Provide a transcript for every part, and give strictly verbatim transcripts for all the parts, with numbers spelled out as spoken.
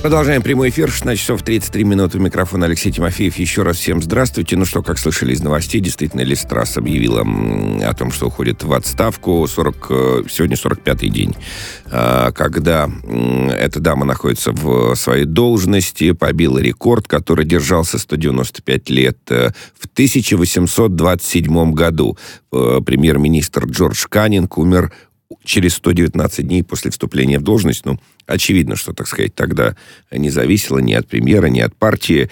Продолжаем прямой эфир. шестнадцать часов тридцать три минуты. У микрофона Алексей Тимофеев. Еще раз всем здравствуйте. Ну что, как слышали из новостей, действительно, Лиз Трасс объявила о том, что уходит в отставку. сорок, сегодня сорок пятый день, когда эта дама находится в своей должности, побила рекорд, который держался сто девяносто пять лет. В тысяча восемьсот двадцать седьмом году премьер-министр Джордж Каннинг умер через сто девятнадцать дней после вступления в должность. Ну, очевидно, что, так сказать, тогда не зависело ни от премьера, ни от партии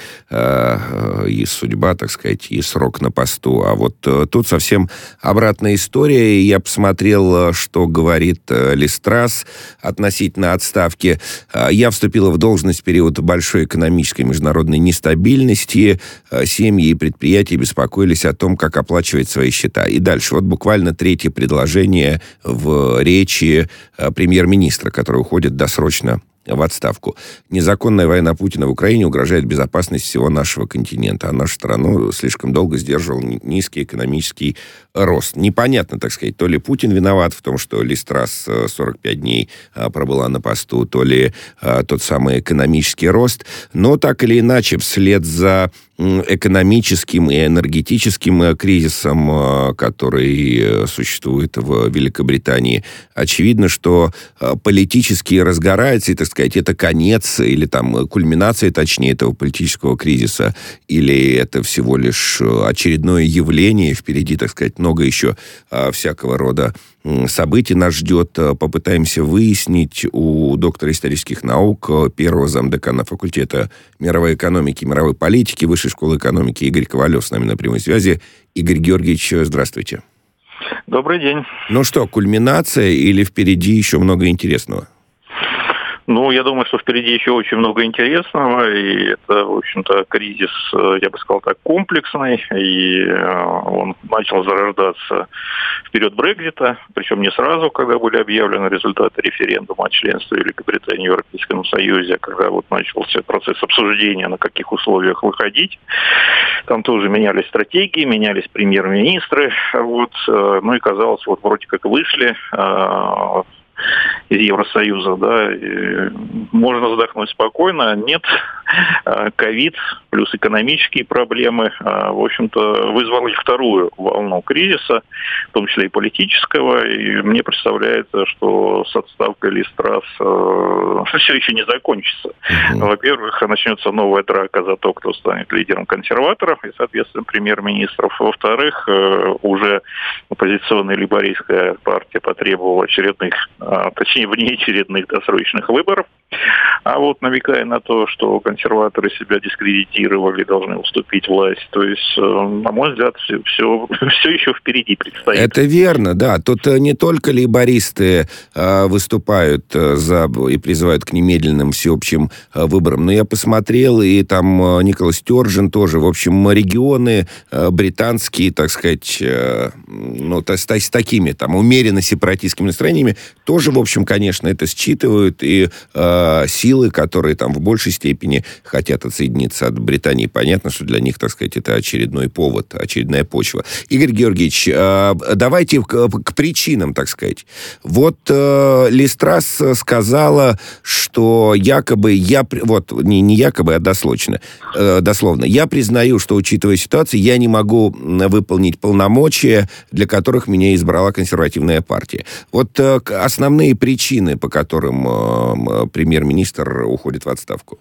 э, и судьба, так сказать, и срок на посту. А вот э, тут совсем обратная история. Я посмотрел, что говорит э, Лиз Трасс относительно отставки. Э, я вступила в должность в период большой экономической международной нестабильности. Э, семьи и предприятия беспокоились о том, как оплачивать свои счета. И дальше. Вот буквально третье предложение в речи э, премьер-министра, который уходит досрочно в отставку. Незаконная война Путина в Украине угрожает безопасности всего нашего континента, а нашу страну слишком долго сдерживал низкий экономический рост. Непонятно, так сказать, то ли Путин виноват в том, что Лиз Трасс сорок пять дней пробыла на посту, то ли тот самый экономический рост. Но так или иначе, вслед за экономическим и энергетическим кризисом, который существует в Великобритании, очевидно, что политически разгорается, и, так сказать, это конец, или там кульминация, точнее, этого политического кризиса, или это всего лишь очередное явление, впереди, так сказать, много еще всякого рода событий нас ждет. Попытаемся выяснить у доктора исторических наук, первого замдекана факультета мировой экономики и мировой политики Высшей школы экономики Игорь Ковалев с нами на прямой связи. Игорь Георгиевич, здравствуйте. Добрый день. Ну что, кульминация или впереди еще много интересного? Ну, я думаю, что впереди еще очень много интересного, и это, в общем-то, кризис, я бы сказал так, комплексный, и он начал зарождаться в период Брексита, причем не сразу, когда были объявлены результаты референдума о членстве Великобритании в Европейском Союзе, когда вот начался процесс обсуждения, на каких условиях выходить. Там тоже менялись стратегии, менялись премьер-министры, вот, ну и казалось, вот вроде как вышли из Евросоюза, да, и можно вздохнуть спокойно. Нет, ковид плюс экономические проблемы, в общем-то, вызвали вторую волну кризиса, в том числе и политического, и мне представляется, что с отставкой Лиз Трасс все еще не закончится. Mm-hmm. Во-первых, начнется новая драка за то, кто станет лидером консерваторов и, соответственно, премьер-министров. Во-вторых, уже оппозиционная лейбористская партия потребовала очередных, точнее, внеочередных досрочных выборов. А вот намекая на то, что консерваторы себя дискредитировали, должны уступить власть. То есть, на мой взгляд, все, все, все еще впереди предстоит. Это верно, да. Тут не только лейбористы э, выступают за и призывают к немедленным всеобщим э, выборам, но я посмотрел, и там э, Никола Стёрджен тоже. В общем, регионы э, британские, так сказать, э, ну, с, с такими там умеренно-сепаратистскими настроениями тоже, в общем, конечно, это считывают, и э, силы, которые там в большей степени хотят отсоединиться от Британии, понятно, что для них, так сказать, это очередной повод, очередная почва. Игорь Георгиевич, э, давайте к, к причинам, так сказать. Вот э, Лиз Трасс сказала, что якобы я, вот, не, не якобы, а дословно, э, дословно, я признаю, что, учитывая ситуацию, я не могу выполнить полномочия, для которых меня избрала консервативная партия. Вот э, основные причины, по которым э, премьер-министр уходит в отставку.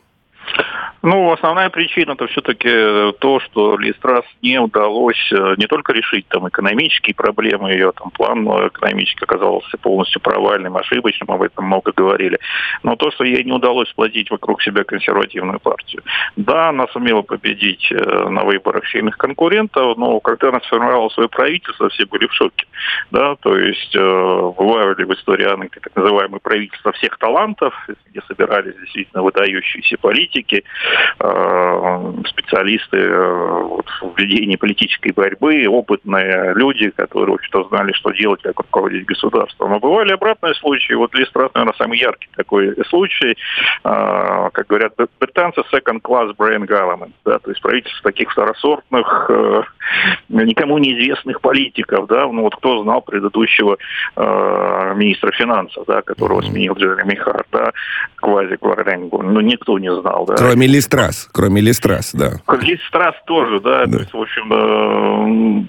Ну, основная причина это все-таки то, что Лиз Трасс не удалось не только решить там экономические проблемы, ее там план экономический оказался полностью провальным, ошибочным, об этом много говорили, но то, что ей не удалось сплотить вокруг себя консервативную партию. Да, она сумела победить на выборах сильных конкурентов, но когда она сформировала свое правительство, все были в шоке. Да, то есть бывали в истории Англии так называемые правительства всех талантов, где собирались действительно выдающиеся политики, специалисты вот, в ведении политической борьбы, опытные люди, которые, в общем-то, знали, что делать, как руководить государством. Но бывали обратные случаи. Вот Ли Страс, наверное, самый яркий такой случай. Как говорят британцы, second class brain government. Да, то есть правительство таких второсортных, никому неизвестных политиков. Да, ну вот кто знал предыдущего министра финансов, да, которого сменил Джереми Харт, да, Квази Кварленгу. Ну, никто не знал, да. Кроме Ли Страс, кроме Ли Страс, да. Ли Страс тоже, да, да. То есть, в общем,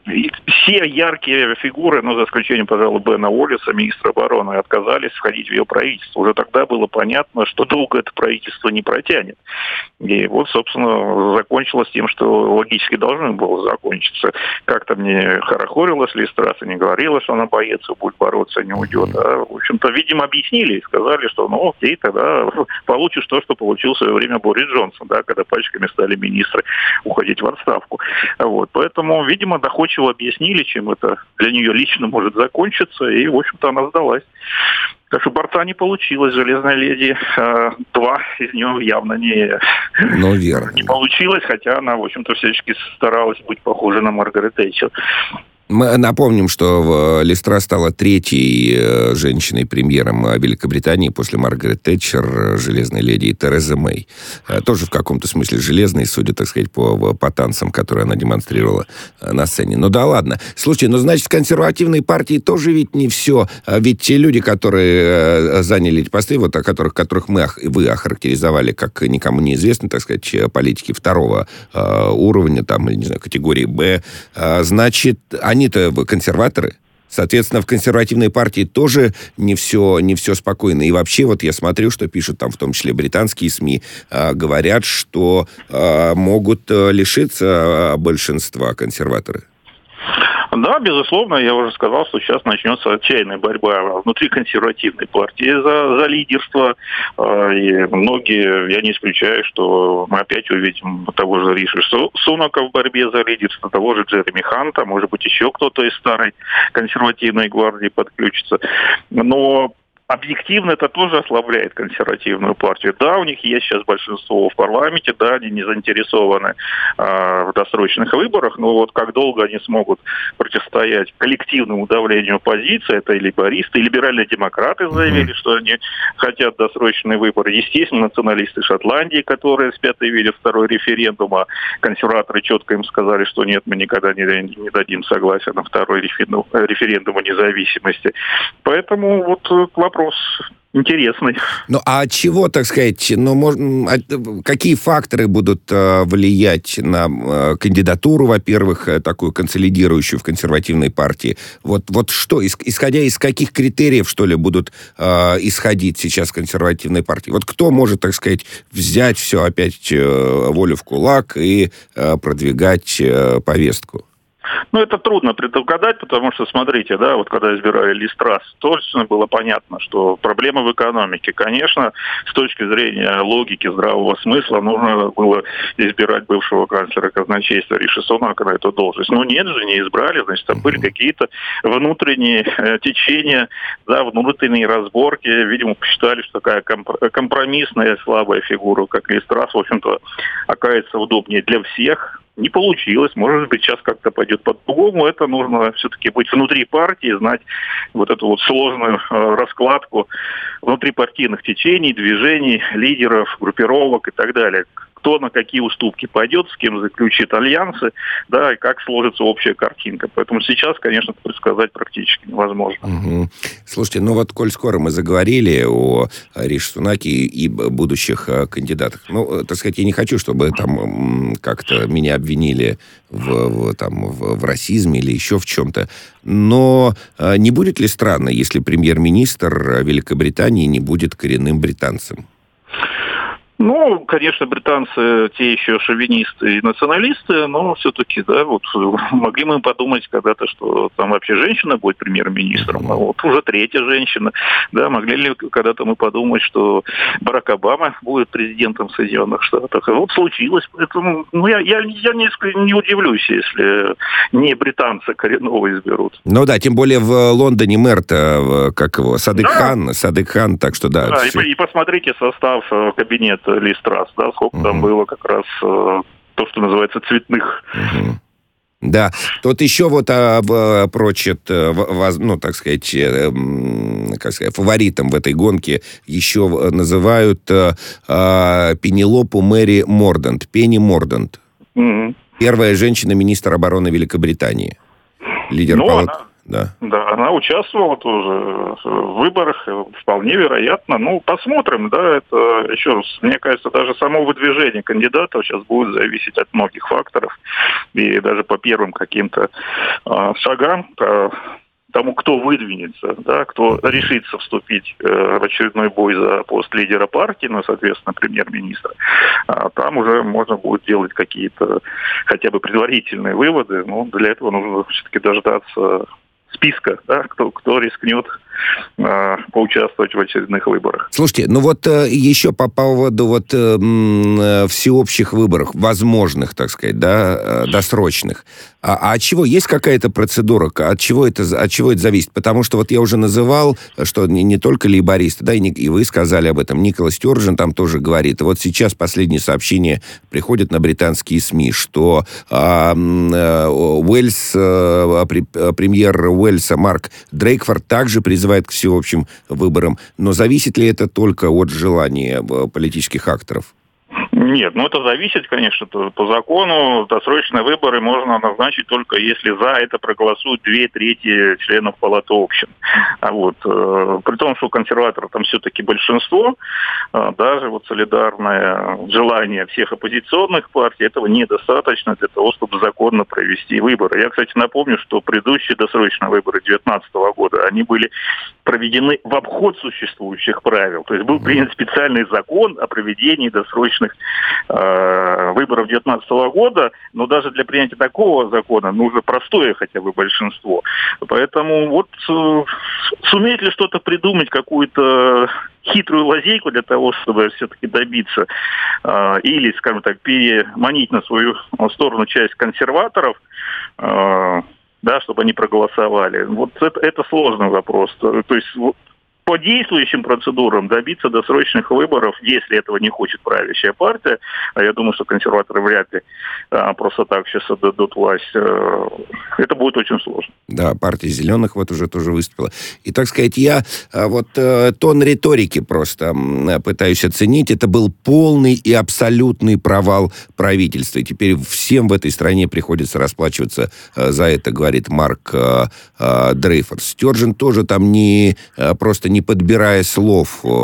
все яркие фигуры, ну, за исключением, пожалуй, Бена Уоллеса, министра обороны, отказались входить в ее правительство. Уже тогда было понятно, что долго это правительство не протянет. И вот, собственно, закончилось тем, что логически должно было закончиться. Как-то мне хорохорилось Ли Страс и не говорила, что она боится, будет бороться, не уйдет. А, в общем-то, видимо, объяснили и сказали, что, ну, окей, тогда получишь то, что получил в свое время Борис Джонсон, да, когда пачками стали министры уходить в отставку. Вот. Поэтому, видимо, доходчиво объяснили, чем это для нее лично может закончиться, и, в общем-то, она сдалась. Так что борца не получилось, «Железная леди». Э, два из нее явно не, ну, верно. не получилось, хотя она, в общем-то, всячески старалась быть похожей на Маргарет Тэтчер. Мы напомним, что Ли Страс стала третьей женщиной-премьером Великобритании после Маргарет Тэтчер, «Железной леди», и Терезы Мэй. Тоже в каком-то смысле железной, судя, так сказать, по, по танцам, которые она демонстрировала на сцене. Ну да ладно. Слушайте, ну значит, в консервативной партии тоже ведь не все. Ведь те люди, которые заняли эти посты, вот о которых, которых мы, вы охарактеризовали как никому неизвестные, так сказать, политики второго уровня, там, не знаю, категории «Б», значит, они Они-то консерваторы. Соответственно, в консервативной партии тоже не все, не все спокойно. И вообще, вот я смотрю, что пишут там, в том числе британские СМИ, э, говорят, что э, могут лишиться большинства консерваторы. Да, безусловно, я уже сказал, что сейчас начнется отчаянная борьба внутри консервативной партии за, за лидерство. И многие, я не исключаю, что мы опять увидим того же Риши Сунака в борьбе за лидерство, того же Джереми Ханта, может быть, еще кто-то из старой консервативной гвардии подключится. Но объективно это тоже ослабляет консервативную партию. Да, у них есть сейчас большинство в парламенте, да, они не заинтересованы э, в досрочных выборах, но вот как долго они смогут противостоять коллективному давлению оппозиции, это и лейбористы, и либеральные демократы заявили, что они хотят досрочные выборы. Естественно, националисты Шотландии, которые спят и видят второй референдум, а консерваторы четко им сказали, что нет, мы никогда не, не дадим согласия на второй референдум, референдум о независимости. Поэтому вот вопрос Вопрос интересный. Ну, а от чего, так сказать, ну, можно, какие факторы будут э, влиять на э, кандидатуру, во-первых, э, такую консолидирующую в консервативной партии? Вот, вот что, исходя из каких критериев, что ли, будут э, исходить сейчас в консервативной партии? Вот кто может, так сказать, взять все опять э, волю в кулак и э, продвигать э, повестку? Ну, это трудно предугадать, потому что, смотрите, да, вот когда избирали Ли Страс, точно было понятно, что проблемы в экономике. Конечно, с точки зрения логики, здравого смысла, нужно было избирать бывшего канцлера казначейства Риши Сунака на эту должность. Но нет же, не избрали, значит, там были какие-то внутренние э, течения, да, внутренние разборки. Видимо, посчитали, что такая комп- компромиссная, слабая фигура, как Ли Страс, в общем-то, окажется удобнее для всех. Не получилось. Может быть, сейчас как-то пойдет по-другому. Это нужно все-таки быть внутри партии, знать вот эту вот сложную э, раскладку внутрипартийных течений, движений, лидеров, группировок и так далее. Кто на какие уступки пойдет, с кем заключит альянсы, да, и как сложится общая картинка. Поэтому сейчас, конечно, предсказать практически невозможно. Угу. Слушайте, ну вот, коль скоро мы заговорили о Риши Сунаке и будущих кандидатах, ну, так сказать, я не хочу, чтобы там как-то меня обвинили в, в, там, в, в расизме или еще в чем-то, но не будет ли странно, если премьер-министр Великобритании не будет коренным британцем? Ну, конечно, британцы те еще шовинисты и националисты, но все-таки, да, вот могли мы подумать когда-то, что там вообще женщина будет премьер-министром, а вот уже третья женщина, да, могли ли когда-то мы подумать, что Барак Обама будет президентом Соединенных Штатов, и вот случилось, поэтому, ну, я, я, я не, не удивлюсь, если не британца коренного изберут. Ну да, тем более в Лондоне мэр-то, как его, Садык да. Хан, Садык Хан, так что да. Да, и, и посмотрите состав кабинета Листрас, да, сколько угу. там было как раз э, то, что называется цветных. Угу. Да, тут еще вот а, прочит, ну, так сказать, э, как сказать, фаворитом в этой гонке еще называют э, э, Пенелопу Мэри Мордант, Пенни Мордант. Mm-hmm. Первая женщина-министр обороны Великобритании. Лидер ну, палат... она, да. да, она участвовала тоже в выборах, вполне вероятно. Ну, посмотрим, да, это, еще раз, мне кажется, даже само выдвижение кандидатов сейчас будет зависеть от многих факторов. И даже по первым каким-то э, шагам, по тому, кто выдвинется, да, кто решится вступить э, в очередной бой за пост лидера партии, ну, соответственно, премьер-министра, а там уже можно будет делать какие-то хотя бы предварительные выводы, но для этого нужно все-таки дождаться списка, да, кто, кто рискнет э, поучаствовать в очередных выборах. Слушайте, ну вот э, еще по поводу вот э, э, всеобщих выборов, возможных, так сказать, да, э, досрочных. А, а от чего? Есть какая-то процедура? От чего это, от чего это зависит? Потому что вот я уже называл, что не, не только лейбористы, да, и, не, и вы сказали об этом, Никола Стёрджен там тоже говорит. И вот сейчас последние сообщения приходят на британские СМИ, что э, э, Уэльс, э, премьер Уэльса Марк Дрейкфорд также призывает к всеобщим выборам. Но зависит ли это только от желания политических акторов? Нет, ну это зависит, конечно, по закону. Досрочные выборы можно назначить только если за это проголосуют две трети членов палаты общин. А вот, э, при том, что у консерваторов там все-таки большинство, э, даже вот солидарное желание всех оппозиционных партий, этого недостаточно для того, чтобы законно провести выборы. Я, кстати, напомню, что предыдущие досрочные выборы две тысячи девятнадцатого года, они были проведены в обход существующих правил. То есть был принят специальный закон о проведении досрочных э, выборов две тысячи девятнадцатого года, но даже для принятия такого закона нужно простое хотя бы большинство. Поэтому вот э, сумеет ли что-то придумать, какую-то хитрую лазейку для того, чтобы все-таки добиться э, или, скажем так, переманить на свою сторону часть консерваторов, э, да, чтобы они проголосовали. Вот это, это сложный вопрос. То есть по действующим процедурам добиться досрочных выборов, если этого не хочет правящая партия, а я думаю, что консерваторы вряд ли а, просто так сейчас отдадут власть, а, это будет очень сложно. Да, партия зеленых вот уже тоже выступила. И, так сказать, я а, вот а, тон риторики просто а, пытаюсь оценить. Это был полный и абсолютный провал правительства. И теперь всем в этой стране приходится расплачиваться а, за это, говорит Марк а, а, Дрейфорд. Стёрджен тоже там не а, просто не не подбирая слов, э,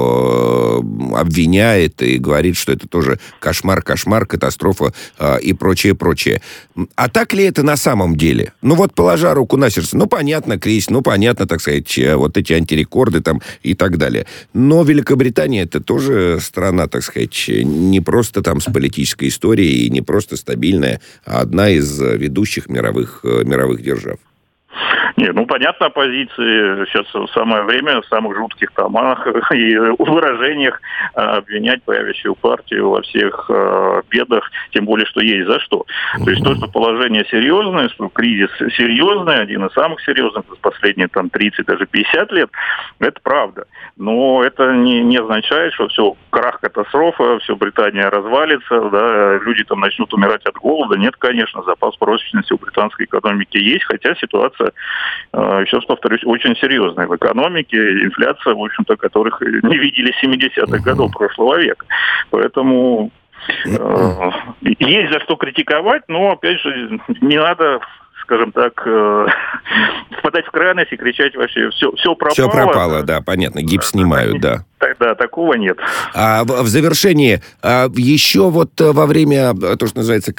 обвиняет и говорит, что это тоже кошмар, кошмар, катастрофа э, и прочее, прочее. А так ли это на самом деле? Ну вот, положа руку на сердце, ну понятно, кризис, ну понятно, так сказать, вот эти антирекорды там и так далее. Но Великобритания это тоже страна, так сказать, не просто там с политической историей и не просто стабильная, а одна из ведущих мировых, мировых держав. Нет, ну, понятно, оппозиции сейчас самое время в самых жутких томах и выражениях обвинять правящую партию во всех э, бедах, тем более, что есть за что. То есть то, что положение серьезное, что кризис серьезный, один из самых серьезных за последние там тридцать, даже пятьдесят лет, это правда. Но это не, не означает, что все, крах, катастрофа, все, Британия развалится, да, люди там начнут умирать от голода. Нет, конечно, запас прочности у британской экономики есть, хотя ситуация, еще раз повторюсь, очень серьезная в экономике. Инфляция, в общем-то, которых не видели с семидесятых годов прошлого века. Поэтому э, есть за что критиковать, но, опять же, не надо, скажем так, э, впадать в крайность и кричать вообще «все, все пропало». Все пропало, да, понятно, гипс снимают, да. Да, такого нет. А в, в завершении, а, еще вот во время, то, что называется,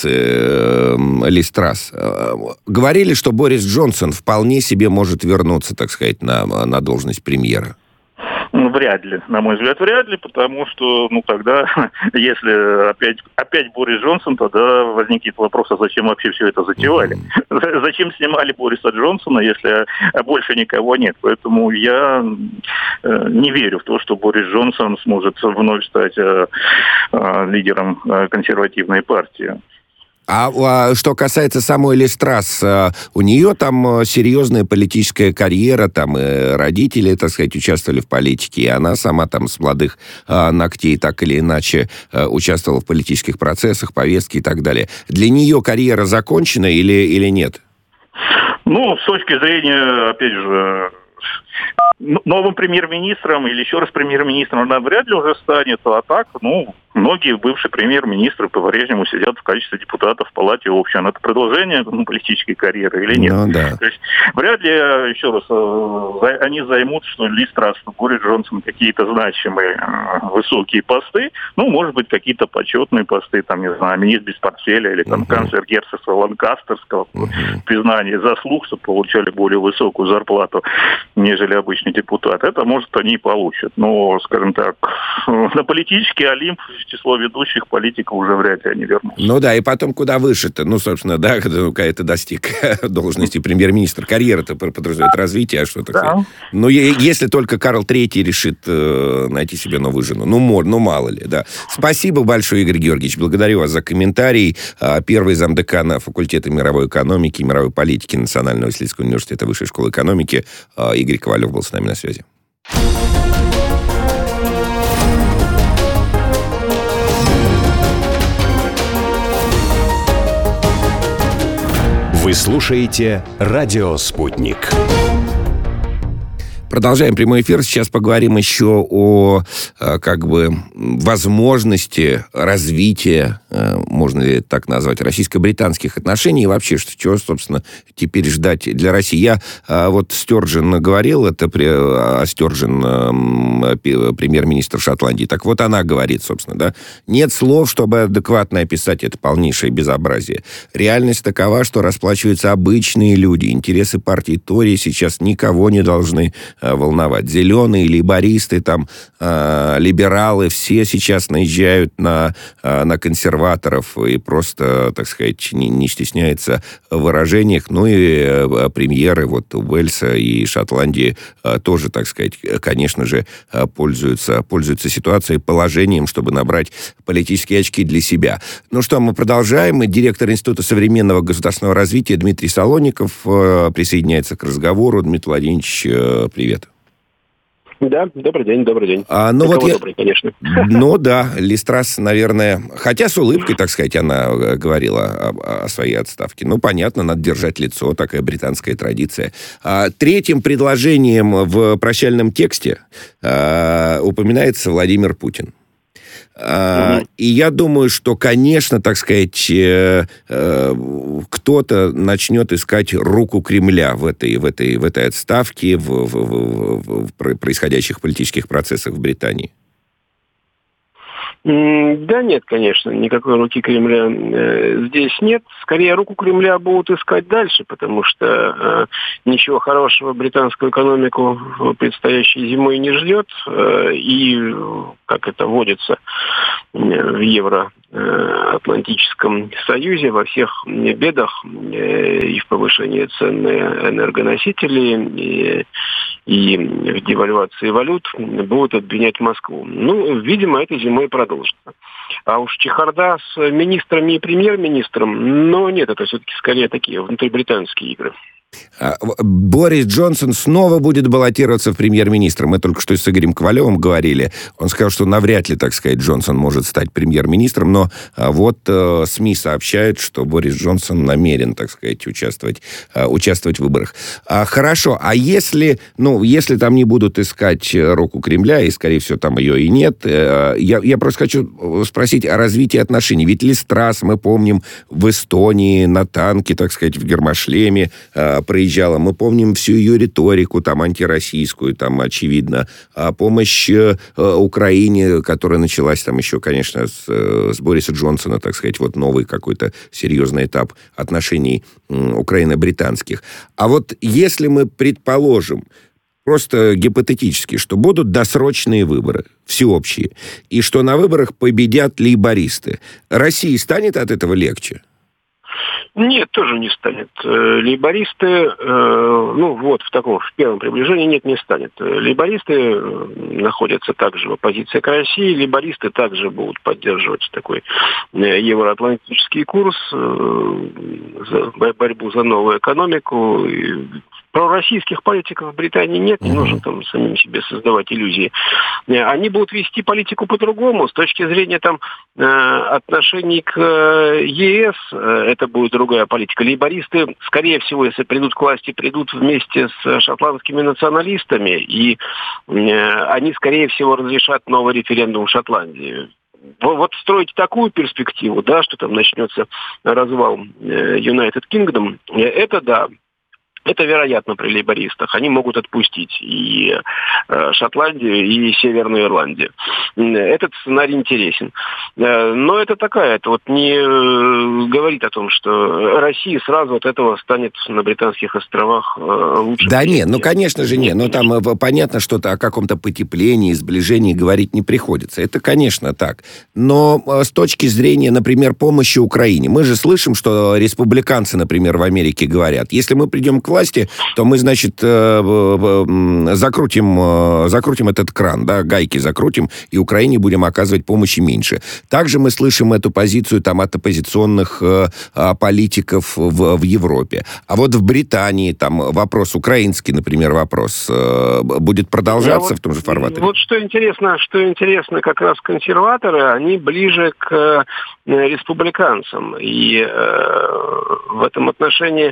каденции э, Листрас, э, говорили, что Борис Джонсон вполне себе может вернуться, так сказать, на, на должность премьера. Ну, вряд ли, на мой взгляд, вряд ли, потому что, ну, тогда, если опять, опять Борис Джонсон, тогда возникнет вопрос, а зачем вообще все это затевали? Mm-hmm. Зачем снимали Бориса Джонсона, если больше никого нет? Поэтому я э, не верю в то, что Борис Джонсон сможет вновь стать э, э, лидером консервативной партии. А, а что касается самой Лиз Трасс, у нее там серьезная политическая карьера, там и родители, так сказать, участвовали в политике, и она сама там с молодых а, ногтей так или иначе а, участвовала в политических процессах, повестке и так далее. Для нее карьера закончена или, или нет? Ну, с точки зрения, опять же, новым премьер-министром или еще раз премьер-министром она вряд ли уже станет, а так, ну, многие бывшие премьер-министры по-прежнему сидят в качестве депутатов в Палате общин. Это продолжение ну, политической карьеры или нет? Ну, да. То есть вряд ли, еще раз, за, они займут, что Лиз Трасс, Борис Джонсон какие-то значимые высокие посты, ну, может быть, какие-то почетные посты, там, не знаю, министр без портфеля или там uh-huh. канцлер герцогства Ланкастерского, uh-huh. признание заслуг, чтобы получали более высокую зарплату, нежели обычный депутат. Это, может, они и получат. Но, скажем так, на политический олимп в число ведущих политиков уже вряд ли они вернутся. Ну да, и потом куда выше-то? Ну, собственно, да, когда ты достиг должности премьер-министра, карьера-то подразумевает развитие, а что такое? Да. Ну, если только Карл Третий решит э, найти себе новую жену. Ну, мор, ну, мало ли, да. Спасибо большое, Игорь Георгиевич. Благодарю вас за комментарий. Первый замдекана факультета мировой экономики и мировой политики Национального исследовательского университета Высшей школы экономики Игорь Ковалев был с нами на связи. Вы слушаете «Радио Спутник». Продолжаем прямой эфир. Сейчас поговорим еще о, как бы, возможности развития, можно ли так назвать, российско-британских отношений и вообще, что, чего, собственно, теперь ждать для России. Я вот Стёрджен говорил, это при, Стёрджен, премьер-министр Шотландии. Так вот она говорит, собственно, да, нет слов, чтобы адекватно описать это полнейшее безобразие. Реальность такова, что расплачиваются обычные люди. Интересы партии Тори сейчас никого не должны волновать. Зеленые, лейбористы, там, э, либералы, все сейчас наезжают на, э, на консерваторов и просто, так сказать, не, не стесняются в выражениях. Ну и э, премьеры вот Уэльса и Шотландии э, тоже, так сказать, конечно же, э, пользуются, пользуются ситуацией, положением, чтобы набрать политические очки для себя. Ну что, мы продолжаем. Директор Института современного государственного развития Дмитрий Солоников э, присоединяется к разговору. Дмитрий Владимирович, э, привет. Да, добрый день, добрый день. А, ну вот я... добрый, конечно. Ну да, Лиз Трасс, наверное, хотя с улыбкой, так сказать, она говорила о, о своей отставке. Ну, понятно, надо держать лицо, такая британская традиция. А, третьим предложением в прощальном тексте а, упоминается Владимир Путин. Uh, и я думаю, что, конечно, так сказать, э, э, кто-то начнет искать руку Кремля в этой, в этой, в этой отставке, в, в, в, в происходящих политических процессах в Британии. Да нет, конечно, никакой руки Кремля э, здесь нет. Скорее, руку Кремля будут искать дальше, потому что э, ничего хорошего британскую экономику предстоящей зимой не ждет. Э, и, как это водится в Евроатлантическом Союзе, во всех бедах э, и в повышении цен на энергоносители, и, и в девальвации валют будут обвинять Москву. Ну, видимо, этой зимой продолжится. А уж чехарда с министрами и премьер-министром, но нет, это все-таки скорее такие внутрибританские игры. Борис Джонсон снова будет баллотироваться в премьер-министра. Мы только что с Игорем Ковалевым говорили. Он сказал, что навряд ли, так сказать, Джонсон может стать премьер-министром, но вот э, СМИ сообщают, что Борис Джонсон намерен, так сказать, участвовать, э, участвовать в выборах. А, хорошо, а если, ну, если там не будут искать руку Кремля, и, скорее всего, там ее и нет, э, я, я просто хочу спросить о развитии отношений. Ведь Лиз Трасс, мы помним, в Эстонии на танке, так сказать, в гермошлеме э, проезжала. Мы помним всю ее риторику, там, антироссийскую, там, очевидно. А помощь э, Украине, которая началась там еще, конечно, с, э, с Бориса Джонсона, так сказать, вот новый какой-то серьезный этап отношений э, украино-британских. А вот если мы предположим, просто гипотетически, что будут досрочные выборы, всеобщие, и что на выборах победят лейбористы, России станет от этого легче? Нет, тоже не станет. Лейбористы, ну вот в таком, в первом приближении нет, не станет. Лейбористы находятся также в оппозиции к России, лейбористы также будут поддерживать такой евроатлантический курс, борьбу за новую экономику. Пророссийских политиков в Британии нет, не нужно там самим себе создавать иллюзии. Они будут вести политику по-другому. С точки зрения там отношений к ЕС, это будет другая политика. Лейбористы, скорее всего, если придут к власти, придут вместе с шотландскими националистами, и они, скорее всего, разрешат новый референдум в Шотландии. Вот строить такую перспективу, да, что там начнется развал United Kingdom, это да. Это вероятно при лейбористах. Они могут отпустить и э, Шотландию, и Северную Ирландию. Этот сценарий интересен. Э, но это такая, это вот не э, говорит о том, что Россия сразу от этого станет на Британских островах э, лучше. Да нет, ну конечно же нет. Но там э, понятно, что о каком-то потеплении, сближении говорить не приходится. Это, конечно, так. Но э, с точки зрения, например, помощи Украине, мы же слышим, что республиканцы, например, в Америке говорят, если мы придем к власти, то мы, значит, закрутим, закрутим этот кран, да, гайки закрутим, и Украине будем оказывать помощи меньше. Также мы слышим эту позицию там от оппозиционных политиков в, в Европе. А вот в Британии там вопрос украинский, например, вопрос будет продолжаться вот, в том же формате? Вот что интересно, что интересно, как раз консерваторы, они ближе к республиканцам. И э, в этом отношении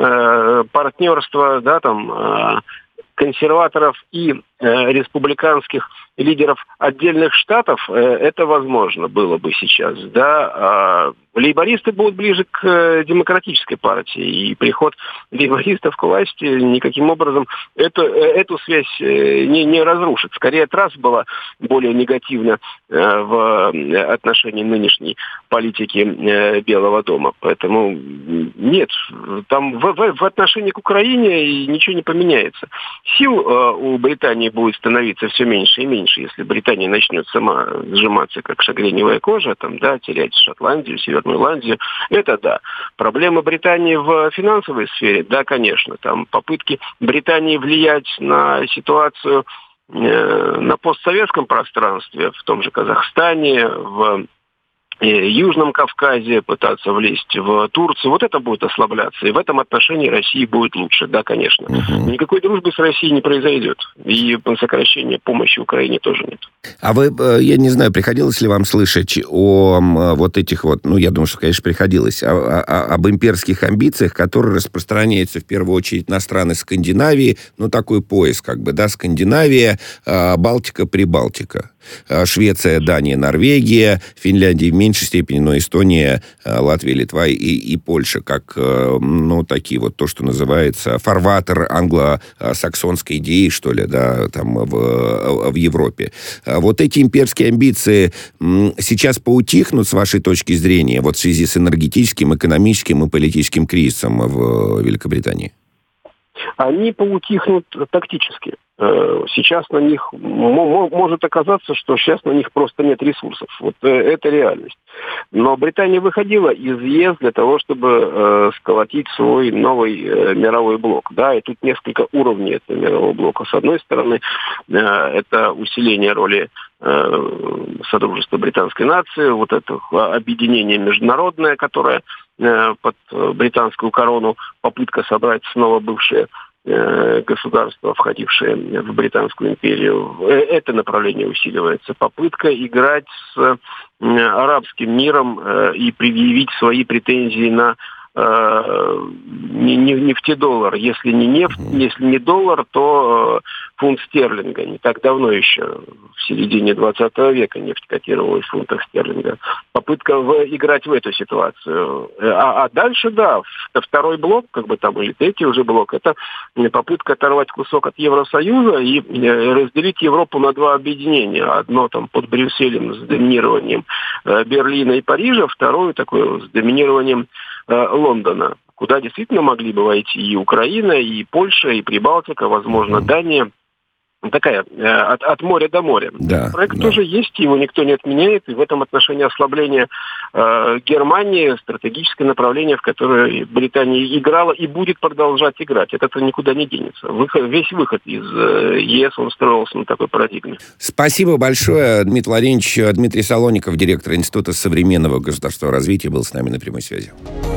партнерство, да, там, консерваторов и э, республиканских лидеров отдельных штатов, э, это возможно было бы сейчас, да. А лейбористы будут ближе к э, демократической партии, и приход лейбористов к власти никаким образом эту, э, эту связь э, не, не разрушит. Скорее, Трасс была более негативна э, в отношении нынешней политики э, Белого дома. Поэтому нет, там в, в, в отношении к Украине ничего не поменяется. Сил э, у Британии будет становиться все меньше и меньше, если Британия начнет сама сжиматься, как шагреневая кожа, там, да, терять Шотландию, Северную Ирландию. Это да. Проблема Британии в финансовой сфере, да, конечно. Там попытки Британии влиять на ситуацию э, на постсоветском пространстве, в том же Казахстане, в Южном Кавказе, пытаться влезть в Турцию, вот это будет ослабляться. И в этом отношении России будет лучше, да, конечно. Угу. Никакой дружбы с Россией не произойдет. И сокращения помощи Украине тоже нет. А вы, я не знаю, приходилось ли вам слышать о вот этих вот, ну, я думаю, что, конечно, приходилось, о, о, об имперских амбициях, которые распространяются в первую очередь на страны Скандинавии, ну, такой пояс, как бы, да, Скандинавия, Балтика, Прибалтика. Швеция, Дания, Норвегия, Финляндия в меньшей степени, но Эстония, Латвия, Литва и, и Польша, как, ну, такие вот, то, что называется, фарватер англосаксонской идеи, что ли, да, там, в, в Европе. Вот эти имперские амбиции сейчас поутихнут, с вашей точки зрения, вот в связи с энергетическим, экономическим и политическим кризисом в Великобритании? Они поутихнут тактически. Сейчас на них может оказаться, что сейчас на них просто нет ресурсов. Вот это реальность. Но Британия выходила из ЕС для того, чтобы сколотить свой новый мировой блок. Да, и тут несколько уровней этого мирового блока. С одной стороны, это усиление роли Содружества британской нации, вот это объединение международное, которое под британскую корону, попытка собрать снова бывшие государства, входившие в Британскую империю. Это направление усиливается. Попытка играть с арабским миром и предъявить свои претензии на нефтедоллар. Если не нефть, если не доллар, то фунт стерлинга. Не так давно еще, в середине двадцатого века, нефть котировалась в фунтах стерлинга. Попытка в, играть в эту ситуацию. А, а дальше, да, второй блок, как бы там, или третий уже блок, это попытка оторвать кусок от Евросоюза и разделить Европу на два объединения. Одно там под Брюсселем с доминированием Берлина и Парижа, второе такое с доминированием Лондона, куда действительно могли бы войти и Украина, и Польша, и Прибалтика, возможно, Дания. такая, от, от моря до моря. Да, Проект да. тоже есть, его никто не отменяет, и в этом отношении ослабление э, Германии, стратегическое направление, в которое Британия играла и будет продолжать играть. Это никуда не денется. Выход, весь выход из э, ЕС, он строился на такой парадигме. Спасибо большое, Дмитрий Владимирович. Дмитрий Солоников, директор Института современного государственного развития, был с нами на прямой связи.